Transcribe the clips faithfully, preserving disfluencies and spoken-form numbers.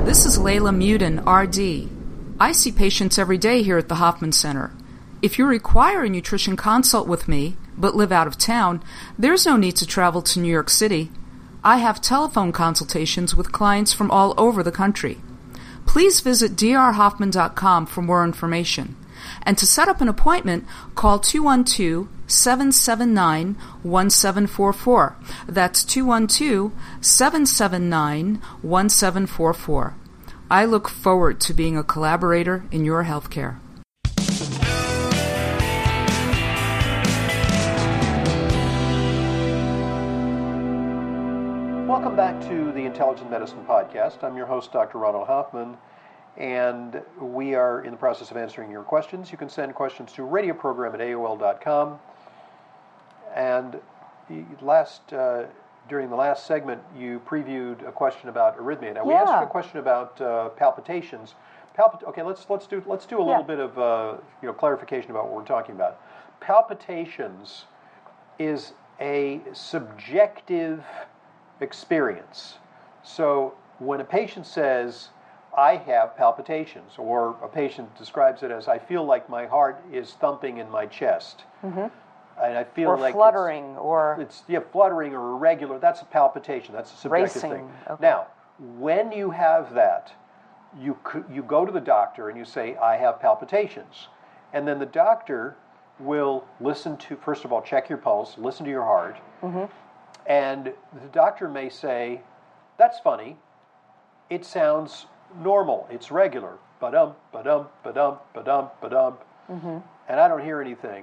This is Layla Muden, R D. I see patients every day here at the Hoffman Center. If you require a nutrition consult with me, but live out of town, there's no need to travel to New York City. I have telephone consultations with clients from all over the country. Please visit d r hoffman dot com for more information. And to set up an appointment, call two one two, seven seven nine, one seven four four. That's two one two, seven seven nine, one seven four four. I look forward to being a collaborator in your healthcare. Welcome back to the Intelligent Medicine Podcast. I'm your host, Doctor Ronald Hoffman, and we are in the process of answering your questions. You can send questions to radioprogram at A O L dot com. And last, uh, during the last segment, you previewed a question about arrhythmia. Now, we Yeah. answered a question about uh, palpitations. Palpit- okay, let's let's do let's do a little Yeah. bit of uh, you know clarification about what we're talking about. Palpitations is a subjective experience. So when a patient says, I have palpitations, or a patient describes it as, I feel like my heart is thumping in my chest, Mm-hmm. and I feel Or like fluttering, it's, or it's yeah, fluttering or irregular. That's a palpitation. That's a subjective racing. thing. Okay. Now, when you have that, you c- you go to the doctor and you say, I have palpitations, and then the doctor will listen to, first of all, check your pulse, listen to your heart. Mm-hmm. And the doctor may say, that's funny. It sounds normal. It's regular. Ba-dum, ba-dum, ba-dum, ba-dum, ba-dum. Mm-hmm. And I don't hear anything.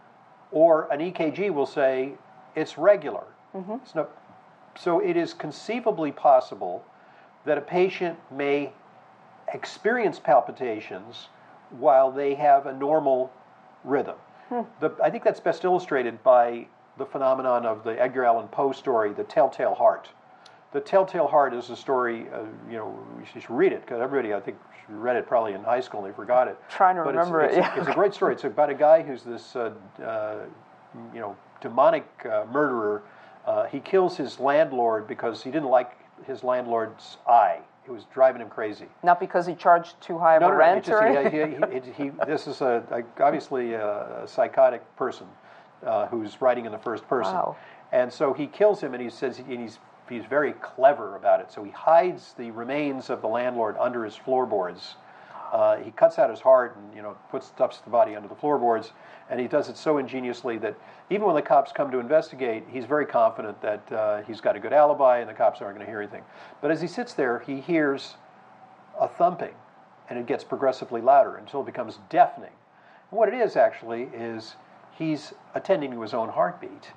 Or an E K G will say, it's regular. Mm-hmm. It's not, so it is conceivably possible that a patient may experience palpitations while they have a normal rhythm. Hmm. The, I think that's best illustrated by the phenomenon of the Edgar Allan Poe story, The Telltale Heart. The Telltale Heart is a story, uh, you know, you should read it, because everybody, I think, read it probably in high school and they forgot it. Trying to but remember it's, it, it's, yeah. It's a great story. It's about a guy who's this, uh, uh, you know, demonic uh, murderer. Uh, he kills his landlord because he didn't like his landlord's eye. It was driving him crazy. Not because he charged too high of No, a no, no. rent It's just, or he, anything? he, he, he, this is a, a, obviously a, a psychotic person uh, who's writing in the first person. Wow. And so he kills him, and he says, and he's he's very clever about it. So he hides the remains of the landlord under his floorboards. Uh, he cuts out his heart and, you know, puts stuffs the body under the floorboards, and he does it so ingeniously that even when the cops come to investigate, he's very confident that uh, he's got a good alibi and the cops aren't going to hear anything. But as he sits there, he hears a thumping, and it gets progressively louder until it becomes deafening. And what it is actually is he's attending to his own heartbeat.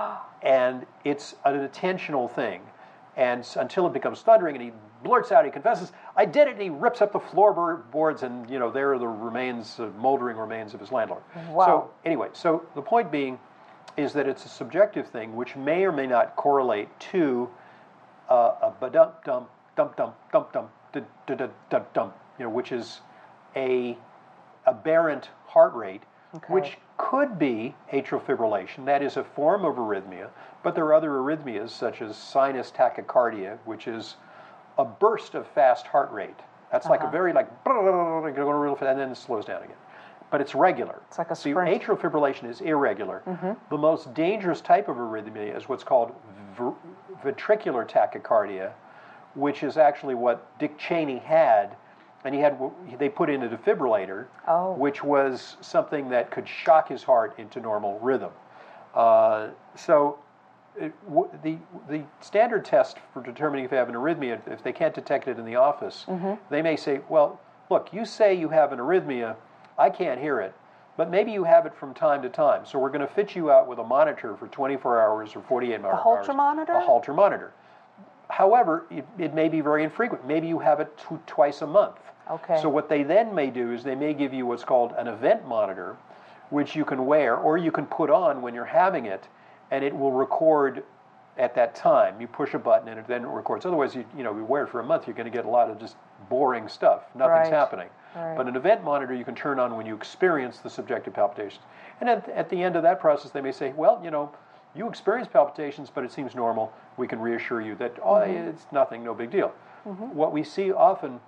And it's an intentional thing. And s- until it becomes thundering, and he blurts out, he confesses, I did it, and he rips up the floorboards, and, you know, there are the remains, uh, moldering remains of his landlord. Wow. So, anyway, so the point being is that it's a subjective thing, which may or may not correlate to uh, a ba-dum-dum, dum-dum, dum-dum, da-da-da-dum, you know, which is a aberrant heart rate, Okay. which could be atrial fibrillation. That is a form of arrhythmia, but there are other arrhythmias such as sinus tachycardia, which is a burst of fast heart rate. That's like a Uh-huh. very like going real fast, and then it slows down again. But it's regular. It's like a So sprint. atrial fibrillation is irregular. Mm-hmm. The most dangerous type of arrhythmia is what's called v- ventricular tachycardia, which is actually what Dick Cheney had. And he had, they put in a defibrillator, Oh. which was something that could shock his heart into normal rhythm. Uh, so it, w- the the standard test for determining if you have an arrhythmia, if they can't detect it in the office, Mm-hmm. they may say, well, look, you say you have an arrhythmia, I can't hear it, but maybe you have it from time to time. So we're going to fit you out with a monitor for twenty-four hours or forty-eight hours. Holter monitor? A Holter monitor. However, it, it may be very infrequent. Maybe you have it tw- twice a month. Okay. So what they then may do is they may give you what's called an event monitor, which you can wear or you can put on when you're having it, and it will record at that time. You push a button and it then records. Otherwise, you you know, you wear it for a month, you're going to get a lot of just boring stuff. Nothing's Right. happening. Right. But an event monitor you can turn on when you experience the subjective palpitations. And at, at the end of that process, they may say, well, you know, you experience palpitations, but it seems normal. We can reassure you that, oh, Mm-hmm. it's nothing, no big deal. mm-hmm. what we see often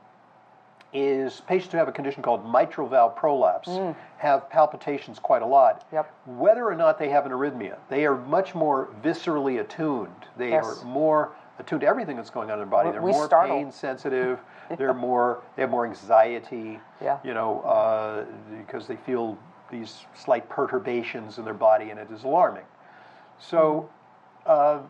is patients who have a condition called mitral valve prolapse mm. have palpitations quite a lot. Yep. Whether or not they have an arrhythmia, they are much more viscerally attuned. They yes. are more attuned to everything that's going on in their body. They're we more startle. pain sensitive. yeah. They're more. They have more anxiety. Yeah. You know, uh, because they feel these slight perturbations in their body, and it is alarming. So. Mm. Uh,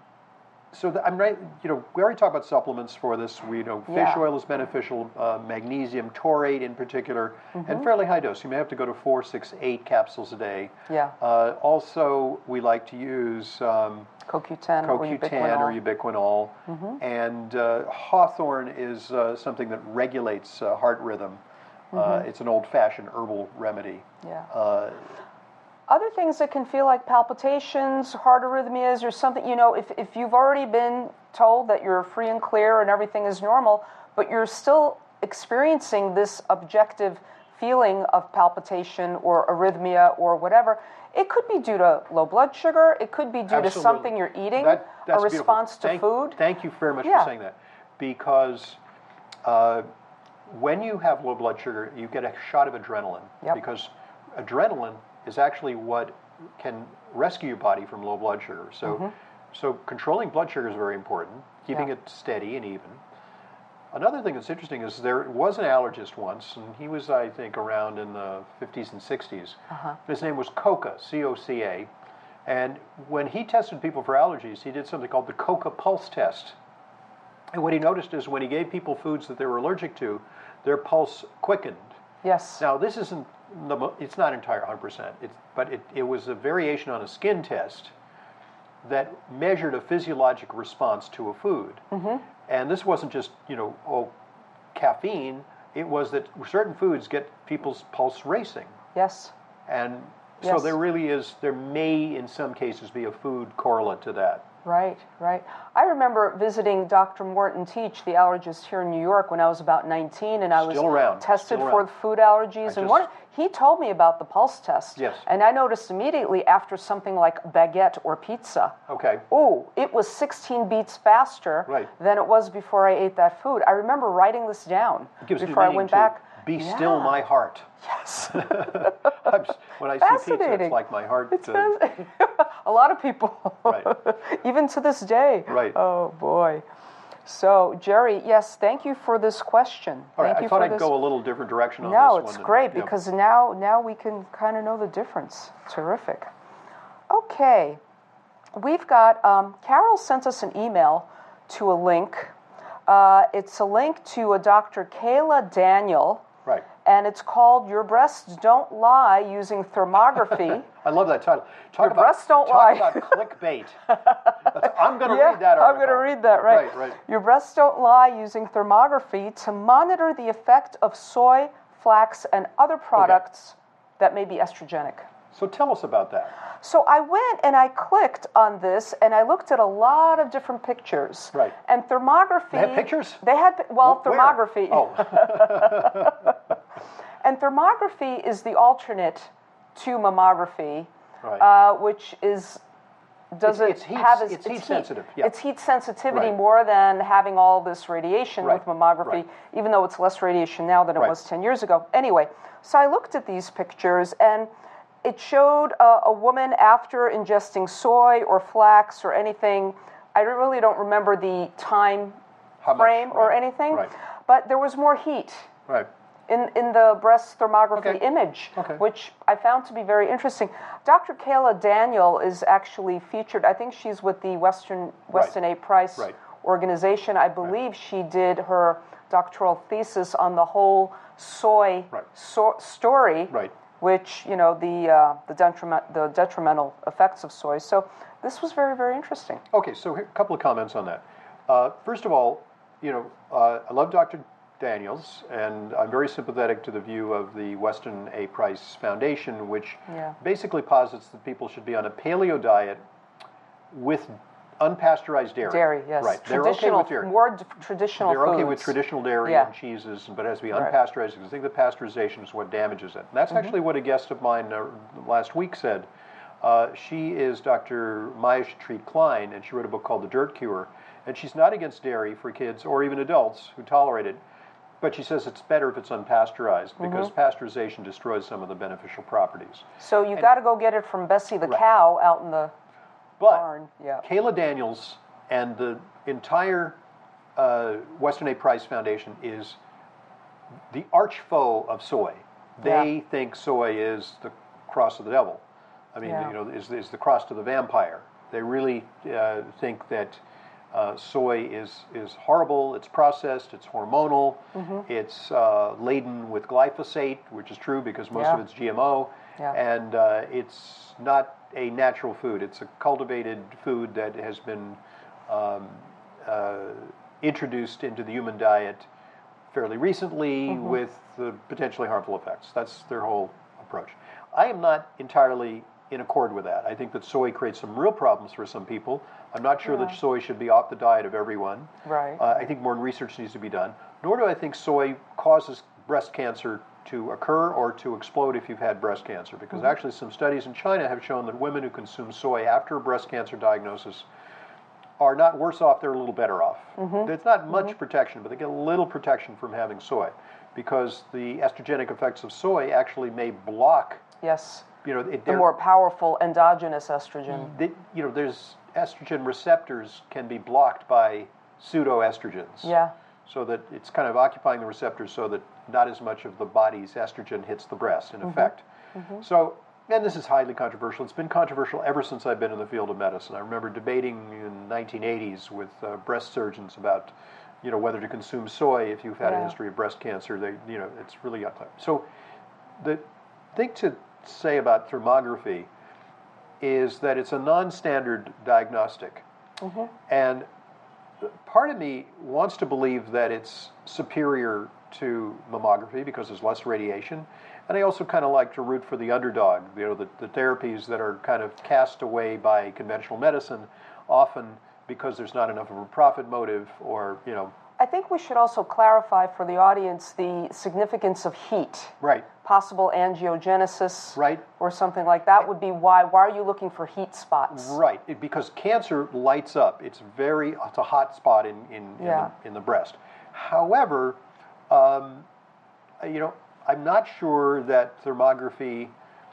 So the, I'm right. You know, we already talked about supplements for this. We you know fish yeah. oil is beneficial, uh, magnesium taurate in particular, mm-hmm. and fairly high dose. You may have to go to four, six, eight capsules a day. Yeah. Uh, also, we like to use um, C O Q ten, C O Q ten or ubiquinol, mm-hmm. and uh, hawthorn is uh, something that regulates uh, heart rhythm. Mm-hmm. Uh, it's an old-fashioned herbal remedy. Yeah. Uh, Other things that can feel like palpitations, heart arrhythmias, or something, you know, if, if you've already been told that you're free and clear and everything is normal, but you're still experiencing this objective feeling of palpitation or arrhythmia or whatever, it could be due to low blood sugar, it could be due Absolutely. to something you're eating, that, a response beautiful. to thank, food. Thank you very much yeah. for saying that, because uh, when you have low blood sugar, you get a shot of adrenaline, yep. because adrenaline is actually what can rescue your body from low blood sugar. So, mm-hmm. so controlling blood sugar is very important, keeping yeah. it steady and even. Another thing that's interesting is there was an allergist once, and he was, I think, around in the fifties and sixties. Uh-huh. His name was Coca, C O C A, and when he tested people for allergies, he did something called the Coca Pulse Test. And what he noticed is when he gave people foods that they were allergic to, their pulse quickened. Yes. Now, this isn't, it's not entire one hundred percent, it's, but it, it was a variation on a skin test that measured a physiologic response to a food. Mm-hmm. And this wasn't just, you know, oh, caffeine. It was that certain foods get people's pulse racing. Yes. And so yes. there really is, there may in some cases be a food correlate to that. Right, right. I remember visiting Doctor Morton Teach, the allergist here in New York, when I was about nineteen, and I was Still around. tested Still for around. food allergies. I and just- one, he told me about the pulse test. Yes. And I noticed immediately after something like baguette or pizza, Okay. oh, it was sixteen beats faster Right. than it was before I ate that food. I remember writing this down It gives before me I meaning went to back. Be Yeah. still my heart. Yes. I'm s- when I see pizza, Fascinating. it's like my heart. It's uh, fascinating. A lot of people, Right. even to this day. Right. Oh boy. So Jerry, yes, thank you for this question. all right, thank I you thought for I'd this. go a little different direction on No, this one. it's and- great yeah. because now now we can kind of know the difference. Terrific. Okay, we've got um, Carol sent us an email to a link. Uh, it's a link to a Doctor Kayla Daniel. Right. And it's called "Your Breasts Don't Lie" using thermography. I love that title. Talk Your about, breasts don't talk lie. about clickbait. That's- I'm going to Yeah, read that I'm article. going to read that, right. Right, right. Your breasts don't lie using thermography to monitor the effect of soy, flax, and other products that may be estrogenic. So tell us about that. So I went and I clicked on this and I looked at a lot of different pictures. Right. And thermography. They have pictures? They had, pi- well, Where? thermography. Oh. And thermography is the alternate to mammography, Right. uh, which is doesn't It's- it's heat- have as it's heat sensitive, yeah. It's heat sensitivity Right. more than having all this radiation Right, with mammography, right. even though it's less radiation now than it Right. was ten years ago. Anyway, so I looked at these pictures and it showed a, a woman after ingesting soy or flax or anything. I don't- really don't remember the time How much? frame or Right, anything, right. but there was more heat Right. in, in the breast thermography Okay. image, Okay. which I found to be very interesting. Doctor Kayla Daniel is actually featured. I think she's with the Western Weston A. Price Right. organization. I believe she did her doctoral thesis on the whole soy Right. so- story, Right. which, you know, the uh, the detriment the detrimental effects of soy. So this was very, very interesting. Okay, so here, a couple of comments on that. Uh, first of all, you know, uh, I love Doctor Daniels, and I'm very sympathetic to the view of the Weston A. Price Foundation, which Yeah. basically posits that people should be on a paleo diet with unpasteurized dairy. Dairy, yes. Right. They're okay Traditional, with dairy. more d- traditional They're okay foods. with traditional dairy Yeah. and cheeses, but it has to be Right. unpasteurized because I think the pasteurization is what damages it. And that's Mm-hmm. actually what a guest of mine uh, last week said. Uh, she is Doctor Maya Shatri Klein, and she wrote a book called The Dirt Cure. And she's not against dairy for kids or even adults who tolerate it, but she says it's better if it's unpasteurized because mm-hmm. pasteurization destroys some of the beneficial properties. So you got to go get it from Bessie the right. cow out in the but barn. Yeah. Kayla Daniels and the entire uh, Weston A. Price Foundation is the arch foe of soy. They yeah. think soy is the cross of the devil. I mean, yeah. you know, is, is the cross to the vampire. They really uh, think that uh, soy is, is horrible, it's processed, it's hormonal, mm-hmm. it's uh, laden with glyphosate, which is true because most yeah. of it's G M O, yeah. and uh, it's not a natural food. It's a cultivated food that has been um, uh, introduced into the human diet fairly recently mm-hmm. with uh, potentially harmful effects. That's their whole approach. I am not entirely in accord with that. I think that soy creates some real problems for some people. I'm not sure yeah. that soy should be off the diet of everyone. Right. Uh, I think more research needs to be done. Nor do I think soy causes breast cancer to occur or to explode if you've had breast cancer, because mm-hmm. actually some studies in China have shown that women who consume soy after a breast cancer diagnosis are not worse off, they're a little better off. Mm-hmm. It's not much mm-hmm. protection, but they get a little protection from having soy, because the estrogenic effects of soy actually may block. Yes. You know, it, the more powerful endogenous estrogen. They, you know, there's estrogen receptors can be blocked by pseudoestrogens. Yeah. So that it's kind of occupying the receptors so that not as much of the body's estrogen hits the breast, in mm-hmm. effect. Mm-hmm. So, and this is highly controversial. It's been controversial ever since I've been in the field of medicine. I remember debating in the nineteen eighties with uh, breast surgeons about, you know, whether to consume soy if you've had yeah. a history of breast cancer. They, you know, it's really up there. So, the thing to say about thermography is that it's a non-standard diagnostic, mm-hmm. and part of me wants to believe that it's superior to mammography because there's less radiation, and I also kind of like to root for the underdog, you know, the, the therapies that are kind of cast away by conventional medicine, often because there's not enough of a profit motive, or, you know. I think we should also clarify for the audience the significance of heat. Right. Possible angiogenesis. Right. Or something like that would be why. Why are you looking for heat spots? Right. It, because cancer lights up. It's very, it's a hot spot in, in, yeah. in, the, in the breast. However, um, you know, I'm not sure that thermography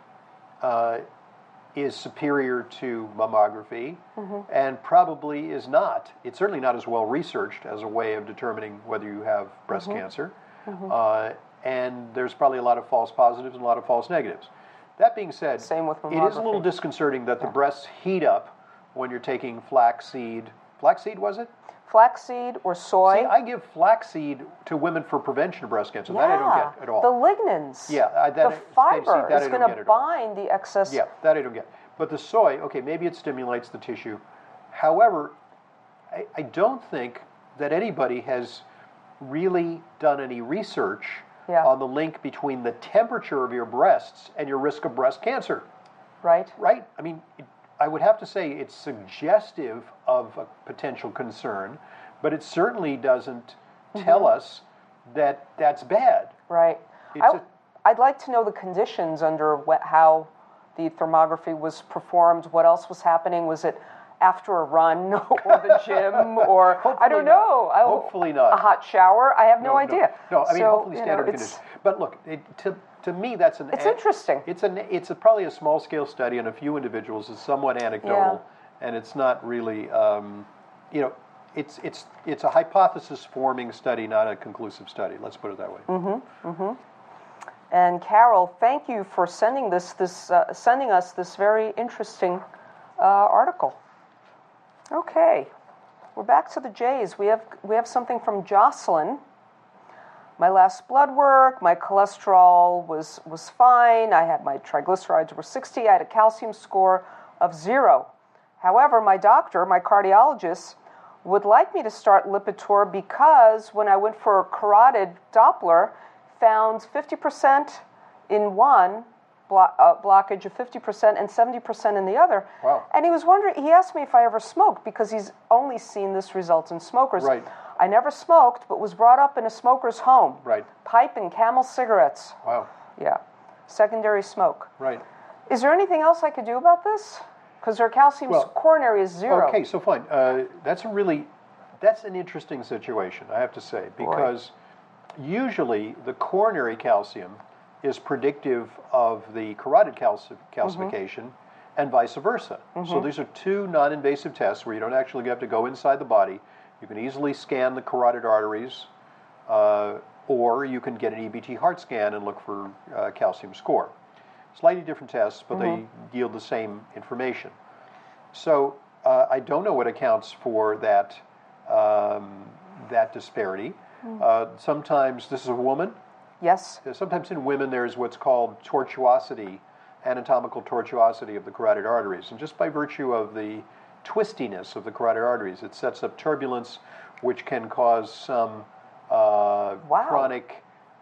uh, is superior to mammography, mm-hmm. and probably is not. It's certainly not as well researched as a way of determining whether you have breast mm-hmm. cancer. Mm-hmm. Uh, and there's probably a lot of false positives and a lot of false negatives. That being said, Same with mammography. It is a little disconcerting that yeah. the breasts heat up when you're taking flaxseed. Flaxseed, was it? Flaxseed or soy. See, I give flaxseed to women for prevention of breast cancer. Yeah, that I don't get at all. The lignans. Yeah, I, that, the fiber see, that is going to bind the excess. Yeah, that I don't get. But the soy, okay, maybe it stimulates the tissue. However, I, I don't think that anybody has really done any research yeah. on the link between the temperature of your breasts and your risk of breast cancer. Right. Right? I mean, it, I would have to say it's suggestive of a potential concern, but it certainly doesn't mm-hmm. tell us that that's bad. Right. It's I, a, I'd like to know the conditions under what, how the thermography was performed. What else was happening? Was it after a run or the gym, or I don't know. I, hopefully not. A hot shower? I have no, no idea. No, no I mean so, hopefully standard you know, conditions. But look, it, to to me that's an. It's an, interesting. It's an it's a, probably a small scale study on a few individuals. It's somewhat anecdotal, yeah. and it's not really, um, you know, it's it's it's a hypothesis forming study, not a conclusive study. Let's put it that way. Mm-hmm. Mm-hmm. And Carol, thank you for sending this this uh, sending us this very interesting uh, article. Okay, we're back to the J's. We have we have something from Jocelyn. My last blood work, my cholesterol was was fine. I had my triglycerides were sixty. I had a calcium score of zero. However, my doctor, my cardiologist, would like me to start Lipitor because when I went for a carotid Doppler, found fifty percent in one blo- uh, blockage of fifty percent and seventy percent in the other. Wow. And he was wondering, he asked me if I ever smoked because he's only seen this result in smokers. Right. I never smoked, but was brought up in a smoker's home. Right. Pipe and Camel cigarettes. Wow. Yeah. Secondary smoke. Right. Is there anything else I could do about this? Because their calcium well, coronary is zero. Okay, so fine. Uh, that's a really That's an interesting situation, I have to say, because Boy. usually the coronary calcium is predictive of the carotid calci- calcification mm-hmm. and vice versa. Mm-hmm. So these are two non-invasive tests where you don't actually have to go inside the body. You can easily scan the carotid arteries, uh, or you can get an E B T heart scan and look for uh, calcium score. Slightly different tests, but mm-hmm. they yield the same information. So uh, I don't know what accounts for that um, that disparity. Mm. Uh, sometimes this is a woman. Yes. Sometimes in women there's what's called tortuosity, anatomical tortuosity of the carotid arteries. And just by virtue of the twistiness of the carotid arteries, it sets up turbulence which can cause some uh, wow. chronic,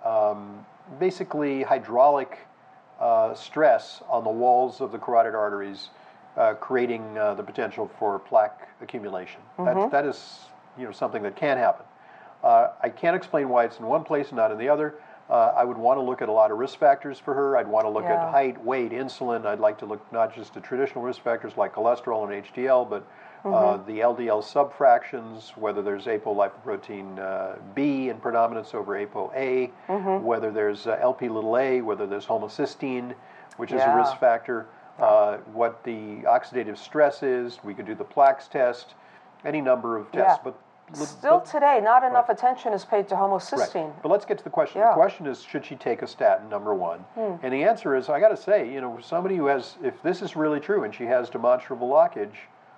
um, basically hydraulic uh, stress on the walls of the carotid arteries, uh, creating uh, the potential for plaque accumulation. Mm-hmm. That, that is you know, something that can happen. Uh, I can't explain why it's in one place and not in the other. Uh, I would want to look at a lot of risk factors for her. I'd want to look yeah. at height, weight, insulin. I'd like to look not just at traditional risk factors like cholesterol and H D L, but uh, mm-hmm. the L D L subfractions, whether there's apolipoprotein uh, B in predominance over ApoA, mm-hmm. whether there's uh, L P little a, whether there's homocysteine, which is yeah. a risk factor, uh, what the oxidative stress is. We could do the plaques test, any number of tests. Yeah. But Still but, today, not enough right. attention is paid to homocysteine. Right. But let's get to the question. Yeah. The question is, should she take a statin, number one? Hmm. And the answer is, I got to say, you know, somebody who has, if this is really true and she has demonstrable blockage,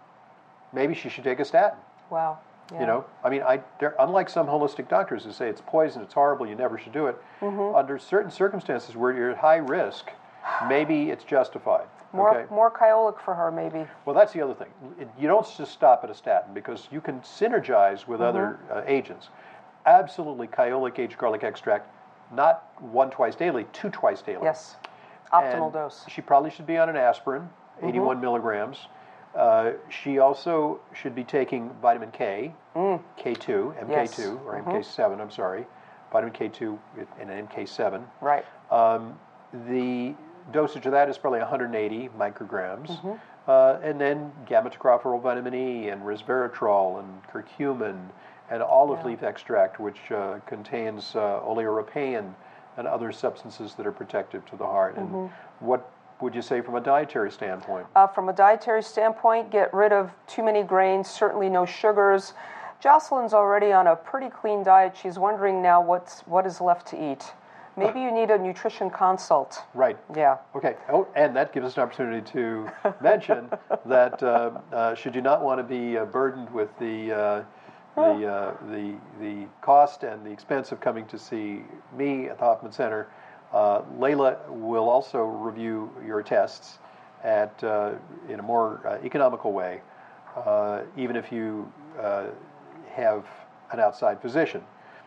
maybe she should take a statin. Wow. Yeah. You know, I mean, I unlike some holistic doctors who say it's poison, it's horrible, you never should do it, mm-hmm. under certain circumstances where you're at high risk, maybe it's justified. More, okay? more Kyolic for her, maybe. Well, that's the other thing. It, you don't just stop at a statin because you can synergize with mm-hmm. other uh, agents. Absolutely, Kyolic aged garlic extract, not one twice daily, two twice daily. Yes, optimal and dose. She probably should be on an aspirin, eighty-one mm-hmm. milligrams. Uh, she also should be taking vitamin K, mm. K two, M K two, yes. or mm-hmm. M K seven, I'm sorry. Vitamin K two and M K seven. Right. Um, the dosage of that is probably one hundred eighty micrograms. Mm-hmm. Uh, and then gamma-tocopherol vitamin E and resveratrol and curcumin and olive yeah. leaf extract, which uh, contains uh, oleorepain and other substances that are protective to the heart. Mm-hmm. And what would you say from a dietary standpoint? Uh, from a dietary standpoint, get rid of too many grains, certainly no sugars. Jocelyn's already on a pretty clean diet. She's wondering now what's what is left to eat. Maybe you need a nutrition consult. Right. Yeah. Okay. Oh, and that gives us an opportunity to mention that uh, uh, should you not want to be uh, burdened with the uh, the, uh, the the cost and the expense of coming to see me at the Hoffman Center, uh, Layla will also review your tests at uh, in a more uh, economical way, uh, even if you uh, have an outside physician.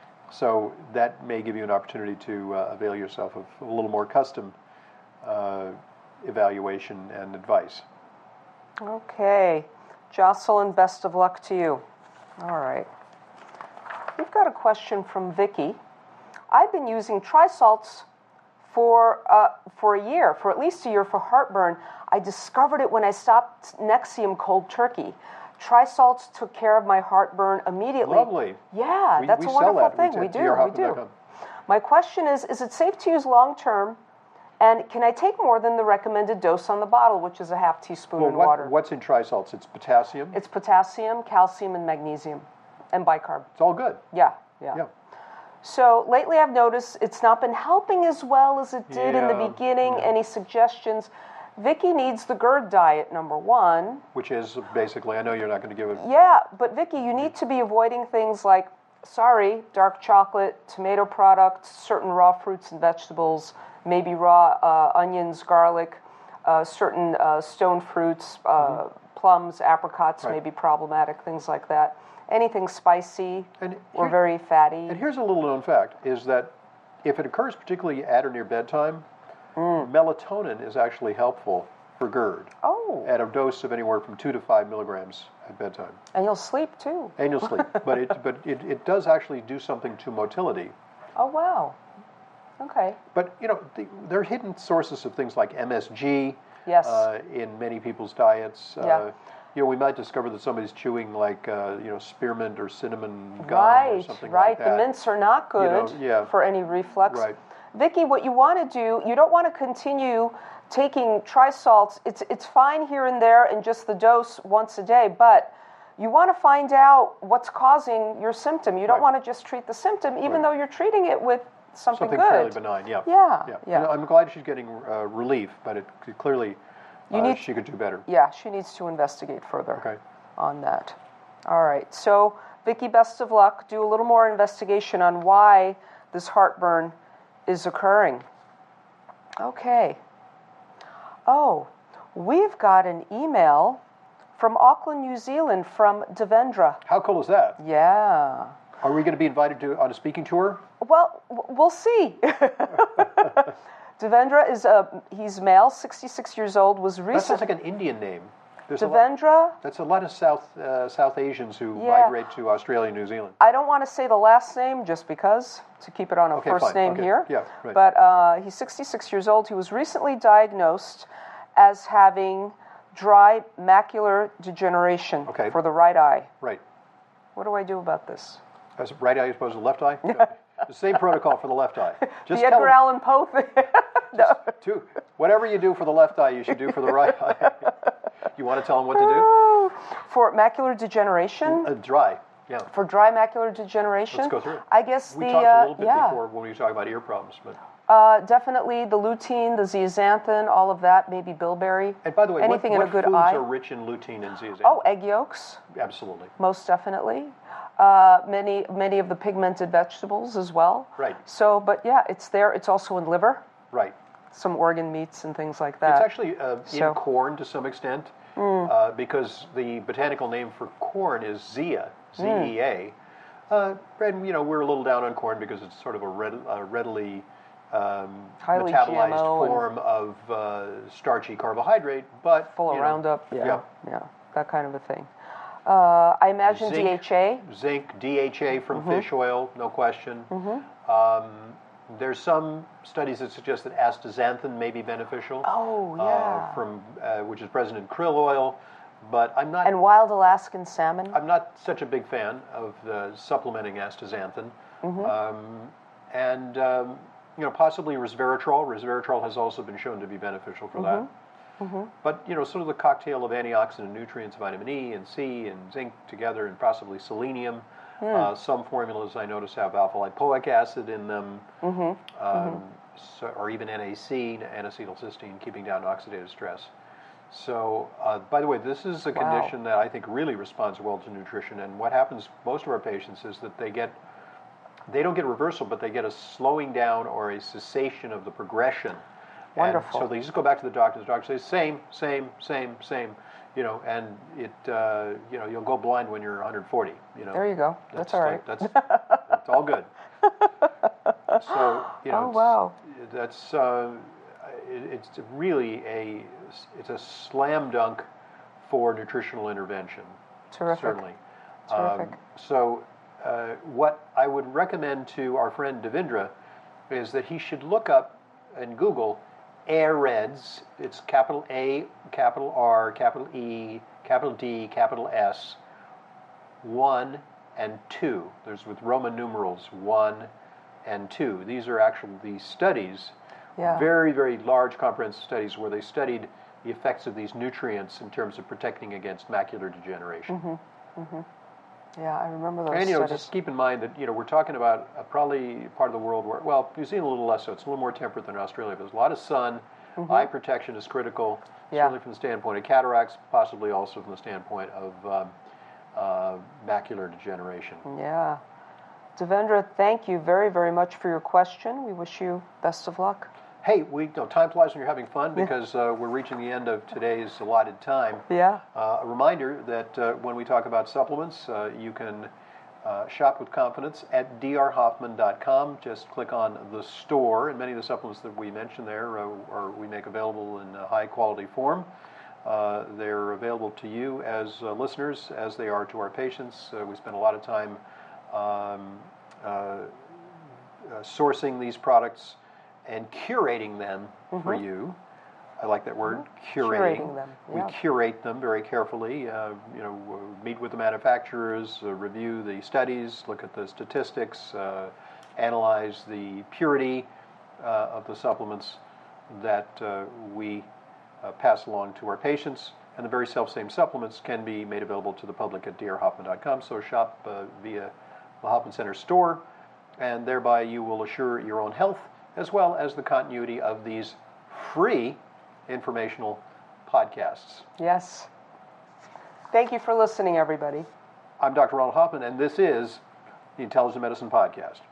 So that may give you an opportunity to uh, avail yourself of a little more custom uh, evaluation and advice. Okay. Jocelyn, best of luck to you. All right. We've got a question from Vicky. I've been using Trisalts for uh, for a year, for at least a year for heartburn. I discovered it when I stopped Nexium cold turkey. Trisalts took care of my heartburn immediately. Lovely. Yeah, we, that's we a wonderful that. thing. We, we t- do, we do. My question is, is it safe to use long term? And can I take more than the recommended dose on the bottle, which is a half teaspoon well, in what, water? What's in Trisalts? It's potassium? It's potassium, calcium, and magnesium, and bicarb. It's all good. Yeah, yeah. yeah. So lately I've noticed it's not been helping as well as it did yeah. in the beginning. Yeah. Any suggestions? Vicky needs the GERD diet, number one. Which is basically, I know you're not going to give it. Yeah, but Vicky, you need to be avoiding things like, sorry, dark chocolate, tomato products, certain raw fruits and vegetables, maybe raw uh, onions, garlic, uh, certain uh, stone fruits, uh, mm-hmm. plums, apricots right. may be problematic, things like that. Anything spicy and or here, very fatty. And here's a little known fact, is that if it occurs particularly at or near bedtime, Mm. melatonin is actually helpful for GERD. Oh. At a dose of anywhere from two to five milligrams at bedtime. And you'll sleep too. And you'll sleep. but it but it, it does actually do something to motility. Oh, wow. Okay. But, you know, the, there are hidden sources of things like M S G yes. uh, in many people's diets. Yeah. Uh, you know, we might discover that somebody's chewing like, uh, you know, spearmint or cinnamon gum right, or something right. like that. The mints are not good You know, yeah. for any reflux. Right. Vicki, what you want to do, you don't want to continue taking trisalts. It's it's fine here and there and just the dose once a day, but you want to find out what's causing your symptom. You don't Right. want to just treat the symptom, even Right. though you're treating it with something, Something good. fairly benign, yeah. Yeah, yeah. yeah. And I'm glad she's getting uh, relief, but it clearly You uh, need- she could do better. Yeah, she needs to investigate further Okay. on that. All right. So, Vicki, best of luck. Do a little more investigation on why this heartburn is occurring. Okay. Oh, we've got an email from Auckland, New Zealand, from Devendra. How cool is that? Yeah. Are we going to be invited to on a speaking tour? Well, w- we'll see. Devendra is a he's male, sixty-six years old. Was That recently sounds like an Indian name. There's a lot, Devendra. that's a lot of South uh, South Asians who Yeah. migrate to Australia and New Zealand. I don't want to say the last name just because to keep it on a Okay, first fine. name Okay. here. Yeah, right. But uh, he's sixty-six years old. He was recently diagnosed as having dry macular degeneration Okay. for the right eye. Right. What do I do about this? As right eye as opposed to left eye? The same protocol for the left eye. Just the tell Edgar them- Allan Poe thing. No. to, whatever you do for the left eye, you should do for the right eye. You want to tell them what to do? For macular degeneration, Uh, dry. Yeah. for dry macular degeneration. Let's go through it. I guess We the talked uh, a little bit yeah. before when we were talking about ear problems, but Uh, definitely the lutein, the zeaxanthin, all of that, maybe bilberry. and by the way, anything what, in a good what eye. foods are rich in lutein and zeaxanthin? Oh, egg yolks, Absolutely. most definitely. Uh, many many of the pigmented vegetables as well. Right. So, but yeah, it's there. It's also in liver, Right. some organ meats and things like that. It's actually uh, so- in corn to some extent, uh, because the botanical name for corn is Zea, Z E A. Uh, and, you know, we're a little down on corn because it's sort of a red, uh, readily um, Highly metabolized G M O and- form of uh, starchy carbohydrate, but full of you know, Roundup. Yeah, yeah. yeah, that kind of a thing. Uh, I imagine Zinc. D H A. Zinc, D H A from Mm-hmm. fish oil, no question. Um, there's some studies that suggest that astaxanthin may be beneficial. Oh, uh, yeah. from uh, which is present in krill oil, but I'm not. And wild Alaskan salmon. I'm not such a big fan of uh, supplementing astaxanthin, Mm-hmm. um, and um, you know possibly resveratrol. Resveratrol has also been shown to be beneficial for that. Mm-hmm. But you know, sort of the cocktail of antioxidant nutrients, vitamin E and C and zinc together, and possibly selenium. Hmm. Uh, some formulas I notice have alpha lipoic acid in them, Mm-hmm. um, so, or even N A C, N-acetylcysteine, keeping down oxidative stress. So, uh, by the way, this is a Wow. condition that I think really responds well to nutrition. And what happens most of our patients is that they get, they don't get reversal, but they get a slowing down or a cessation of the progression. Wonderful. And so they just go back to the doctor. The doctor says, same, same, same, same, you know, and it, uh, you know, you'll go blind when you're one hundred forty. You know, There you go. That's, all right. like- that's that's all good. So you know, Oh, it's- wow. that's uh, it, it's really a it's a slam dunk for nutritional intervention. Terrific. Certainly. Terrific. Um, so uh, what I would recommend to our friend Devendra is that he should look up in Google AREDS. It's capital A, capital R, capital E, capital D, capital S, one and two. There's with Roman numerals one and two. These are actually these studies, Yeah. very, very large comprehensive studies where they studied the effects of these nutrients in terms of protecting against macular degeneration. Yeah, I remember those And, you know, studies. just keep in mind that, you know, we're talking about uh, probably part of the world where, well, New Zealand a little less so. It's a little more temperate than Australia. But there's a lot of sun. Eye protection is critical, Yeah. certainly from the standpoint of cataracts, possibly also from the standpoint of um, uh, macular degeneration. Yeah. Devendra, thank you very, very much for your question. We wish you best of luck. Hey, we you know, time flies when you're having fun because uh, we're reaching the end of today's allotted time. Yeah. Uh, a reminder that uh, when we talk about supplements, uh, you can uh, shop with confidence at d r hoffman dot com. Just click on the store, and many of the supplements that we mentioned there uh, are we make available in a high quality form. Uh, they're available to you as uh, listeners, as they are to our patients. Uh, we spend a lot of time um, uh, uh, sourcing these products and curating them for you. I like that word, Mm-hmm. curating. Curating them, We yeah. curate them very carefully. Uh, you know, uh, meet with the manufacturers, uh, review the studies, look at the statistics, uh, analyze the purity uh, of the supplements that uh, we uh, pass along to our patients. And the very self-same supplements can be made available to the public at d r hoffman dot com. So shop uh, via the Hoffman Center store, and thereby you will assure your own health as well as the continuity of these free informational podcasts. Yes. Thank you for listening, everybody. I'm Doctor Ronald Hoffman, and this is the Intelligent Medicine Podcast.